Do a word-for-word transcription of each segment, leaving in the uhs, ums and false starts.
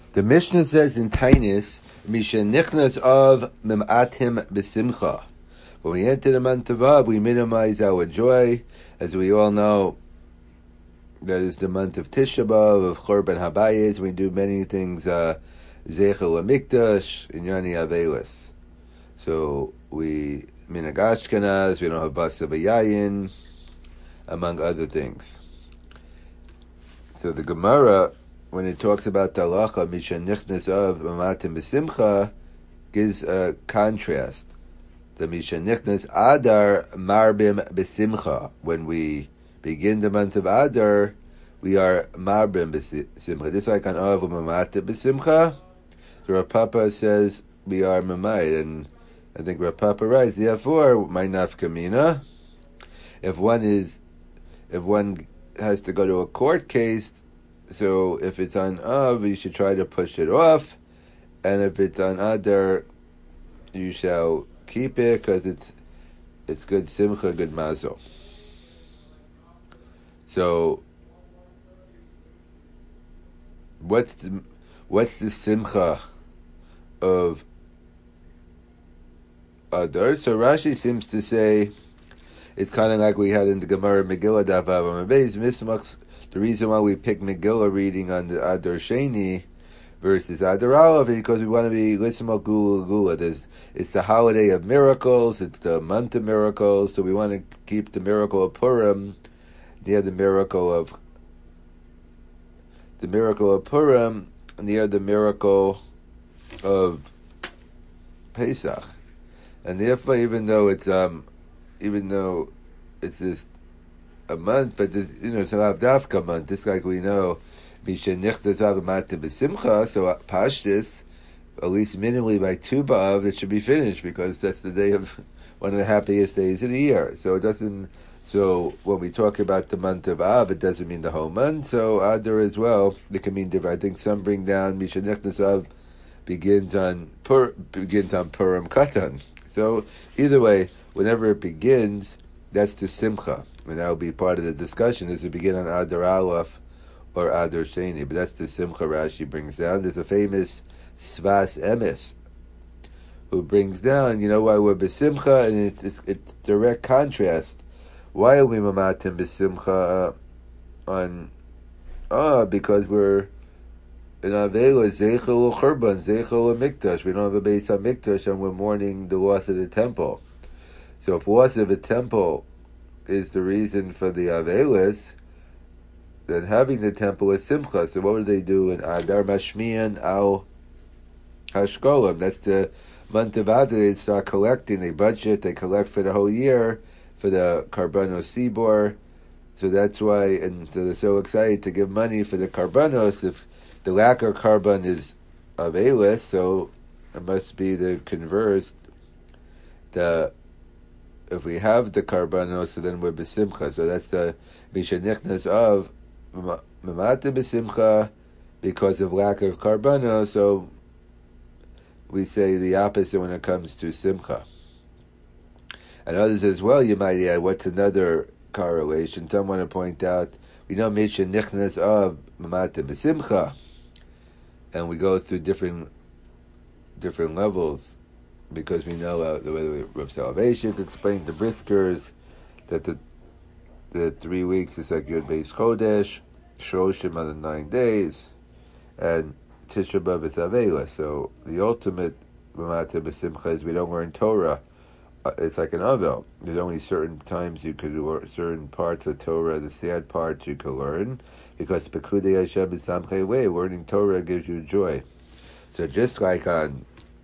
The Mishnah says in Tainis, Misha Nichnas of Mimatim Besimcha. When we enter the month of Av, we minimize our joy. As we all know, that is the month of Tisha B'Av, of Chorban Habayis. We do many things, uh, Zechel HaMikdash, Inyani Avelis. So we, Minhag Ashkenaz, we don't have Basa B'Yayin, among other things. So the Gemara, when it talks about Talacha, Misha Nichnas of Mamatim B'Simcha, gives a contrast. The Misha Nichnas Adar Marbim B'Simcha. When we begin the month of Adar, we are Marbim B'Simcha. Just like on Av Mamatim B'Simcha, the Rav Papa says we are Mamay, and I think Rav Papa writes, therefore, my nafkamina, if one is, if one has to go to a court case, so if it's on Av, you should try to push it off, and if it's on Adar, you shall keep it, because it's it's good simcha, good mazel. So, what's the, what's the simcha of Adar? So Rashi seems to say, it's kind of like we had in the Gemara Megillah Daf Vav Beis Mismachs. The reason why we pick Megillah reading on the Adar Sheni versus Adar Aleph is because we want to be Lisma Gula Gula. There's, it's the holiday of miracles. It's the month of miracles. So we want to keep the miracle of Purim near the miracle of the miracle of Purim near the miracle of Pesach. And therefore, even though it's um, even though it's this a month, but this, you know, it's a Lavdafka month, just like we know, Misha Nichnas Av Mamatim B'Simcha, so Pashtis, at least minimally by Tu B'Av, it should be finished, because that's the day of, one of the happiest days of the year. So it doesn't, so when we talk about the month of Av, it doesn't mean the whole month, so Adar as well, it can mean different. I think some bring down Misha Nichnas Av begins on Pur, begins on Purim Katan. So either way, whenever it begins, that's the Simcha. And that will be part of the discussion, is to begin on Adar Aleph or Adar Sheni. But that's the Simcha Rashi brings down. There's a famous Svas Emes who brings down, you know why we're B'Simcha, and it, it's, it's direct contrast. Why are we Mamatim B'Simcha on, ah, because we're in Avela, Zeichel Churban, Zeichel Mikdash. We don't have a base on Mikdash, and we're mourning the loss of the temple. So if loss of a temple is the reason for the Avelis, then having the temple is Simcha. So what do they do in Adar Mashmian Al Hashkolam? That's the month of Adar. They start collecting, they budget, they collect for the whole year for the Karbanos Sibor. So that's why, and so they're so excited to give money for the Karbanos. If the lack of Karban is Avelis, so it must be the converse. The If we have the Karbanos, so then we're B'Simcha. So that's the Misha Nichnas of Mamatim B'Simcha, because of lack of Karbanos. So we say the opposite when it comes to Simcha. And others as well, you might add, what's another correlation? Some want to point out, we know Misha Nichnas of Mamatim B'Simcha, and we go through different different levels, because we know uh, the way Rav Salvation explained the Briskers that the the three weeks is like Yud Beis Chodesh, Shoshim on the nine days, and Tisha B'Av is Avela. So the ultimate Mamatim B'Simcha is we don't learn Torah. Uh, it's like an Avel. There's only certain times you could learn certain parts of Torah, the sad parts you could learn, because Pekudei Hashem is Samchei Way. Learning Torah gives you joy. So just like on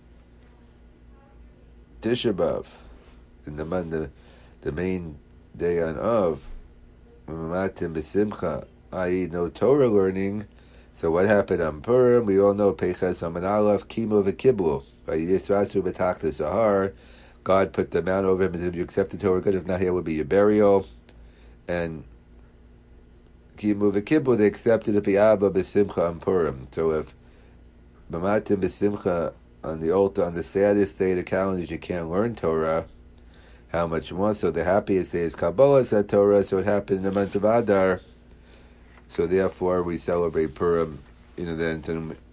Tisha B'Av, in the month, the, the main day on Av, Mamatim B'Simcha, that is no Torah learning. So what happened on Purim? We all know Peichas Aman Aleph, Kimu V'Kiblu. Yisrasu B'Tachta Sahar. God put the mount over him and said, if you accept the Torah, good. If not, here will be your burial. And Kimu V'Kiblu, they accepted it B'Abba B'Simcha on Purim. So if Mamatim B'Simcha on the altar, on the saddest day of the calendar, you can't learn Torah, how much more? So the happiest day is Kabbalah said Torah, so it happened in the month of Adar. So therefore we celebrate Purim, you know, then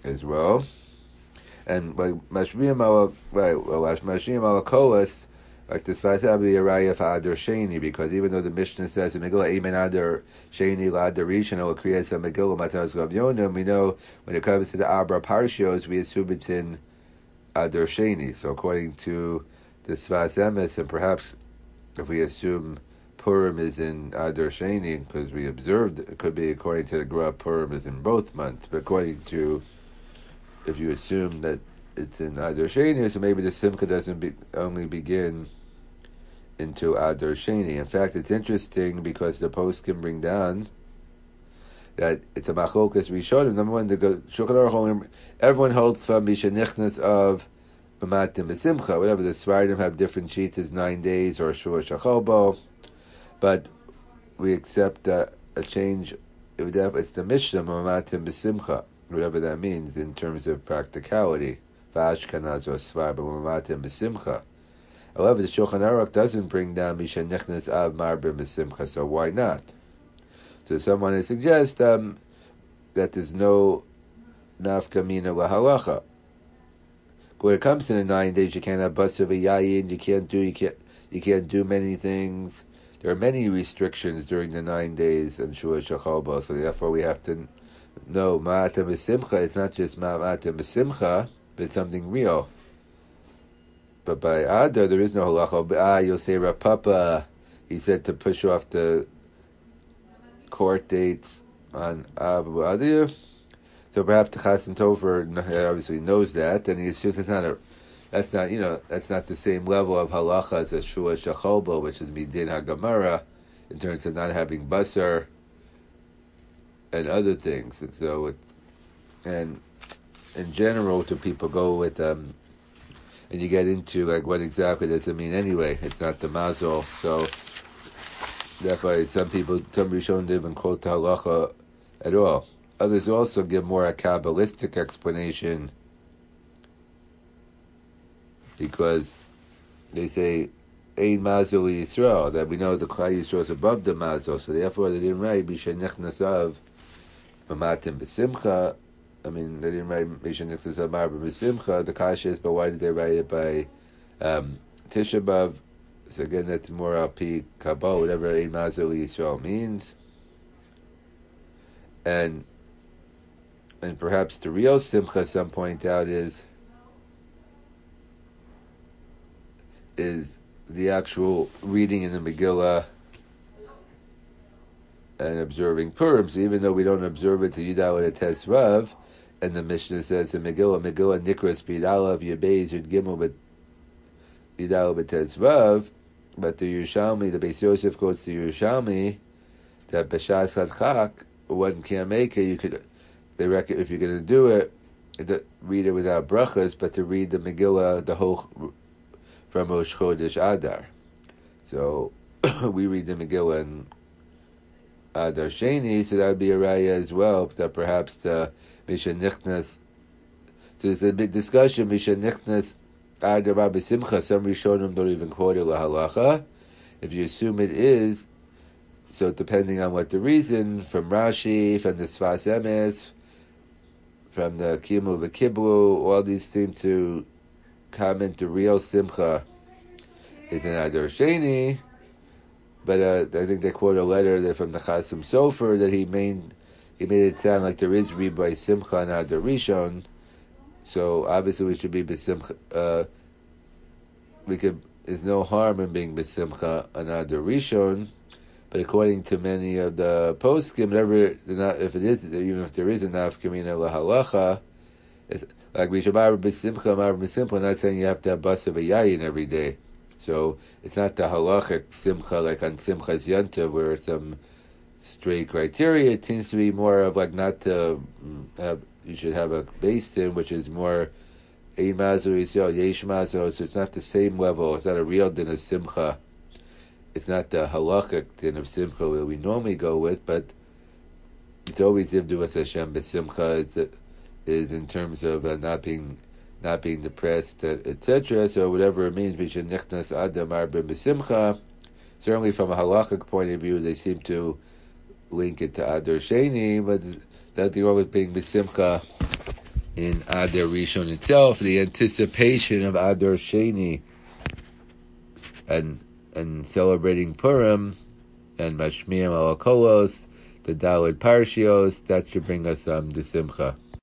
as well. And like Mashmiyim al right, well Mashmiyim al Kolas, like this Sfas have the Araya for Adar Sheni, because even though the Mishnah says in Megillah Amen Adar Sheni La Adar Rishon it will create some Megillah Matanos Gav Yonim, we know when it comes to the Abra Parshios we assume it's in Adar Sheni. So according to the Sfas Emes, and perhaps if we assume Purim is in Adar Sheni, because we observed it could be according to the Gra Purim is in both months, but according to if you assume that it's in Adar Sheni, so maybe the Simcha doesn't be, only begin into Adar Sheni. In fact, it's interesting because the post can bring down that it's a Machokas Rishonim. Number one, the Shulchan Aruch, everyone holds from Misha Nichnas of Mamatim B'Simcha. Whatever, the Svardim have different sheets as nine days or Shua Shachobo, but we accept uh, a change. It's the Mishnah Mamatim B'Simcha, whatever that means in terms of practicality. V'ashkanaz or Svar, but Mamatim B'Simcha. However, the Shulchan Aruch doesn't bring down Misha Nichnas Av Marbim B'Simcha, so why not? So someone has suggest um, that there's no nafka mina lahalacha. When it comes to the nine days, you can't have basar v'yayin. You can't do you can't you can't do many things. There are many restrictions during the nine days and Shua Shachalba. So therefore, we have to know ma'atem b'simcha. It's not just ma'atem b'simcha, but it's something real. But by Adar, there is no halacha. Ah, you'll say Rav Papa, he said to push off the court dates on Abu Adir. So perhaps the Chasam Topher obviously knows that, and he assumes it's not a, that's not, you know, that's not the same level of halacha as a Shua Shacholba, which is Midin HaGemara, in terms of not having basar and other things. And so it's, and in general, to people go with, um, and you get into like what exactly does it mean anyway? It's not the mazel, so therefore some people, some Rishonim don't even quote the halacha at all. Others also give more a Kabbalistic explanation because they say Ein Mazel Yisrael, that we know the Klal Yisrael is above the Mazel, so therefore they didn't write Bisha Nechnasav Mamatim B'Simcha. I mean, they didn't write Bisha Nechnasav Marba B'Simcha. The Kasha is, but why did they write it by um, Tisha B'Av? So again, that's more Al Pi Kabbalah, whatever Ein Mazel Yisrael means. And and perhaps the real Simcha, some point out, is is the actual reading in the Megillah and observing Purim. So even though we don't observe it to Yudal and Tesvav, and the Mishnah says in Megillah, Megillah Nikras B'Yud Aleph Yabez Yud Gimel but Yudal B'Tesvav, but the Yerushalmi, the Beis Yosef quotes the Yerushalmi that B'Shas Hadchak, one can't make it. You could, they reckon, if you're going to do it, the, read it without brachas, but to read the Megillah, the whole from Rosh Chodesh Adar. So we read the Megillah in Adar Sheni, so that would be a raya as well. That perhaps the Misha Nichnas. So there's a big discussion. Misha Nichnas Adar Rabbi Simcha. Some Rishonim don't even quote it lahalacha. If you assume it is, so depending on what the reason, from Rashi, from the Sfas Emes, from the Kimu V'Kiblu, all these seem to comment the real Simcha is in Adar Sheni, but uh, I think they quote a letter that from the Chasam Sofer that he made, he made it sound like there is Ribai Simcha and Adar Rishon, so obviously we should be B'Simcha, uh, we could, there's no harm in being B'Simcha and Adar Rishon. But according to many of the poskim, whatever, if it is, even if there is enough kamina lahalacha, it's like we should marry b'simcha, marry b'simcha. We're not saying you have to have basar v'yayin every day. So it's not the halachic simcha like on Simchas Yontiv where it's some straight criteria. It seems to be more of like not to have, you should have a base in which is more ein mazel yisrael yesh mazel. So it's not the same level. It's not a real din of simcha. It's not the halachic din of simcha that we normally go with, but it's always Ivdu as Hashem b'simcha. Is in terms of uh, not being not being depressed, et cetera. So whatever it means, we should nichnas adam arbim b'simcha. Certainly, from a halachic point of view, they seem to link it to Adar Sheni, but nothing wrong with being b'simcha in Adar Rishon itself, the anticipation of Adar Sheni, and and celebrating Purim, and Mashmiim al Kolos, the Daled Parshios, that should bring us um, the Simcha.